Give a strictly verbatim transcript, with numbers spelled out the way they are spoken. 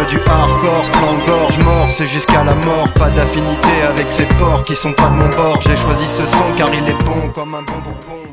du hardcore, plan gorge mort, c'est jusqu'à la mort. Pas d'affinité avec ces porcs qui sont pas de mon bord. J'ai choisi ce son car il est bon comme un bon bonbon.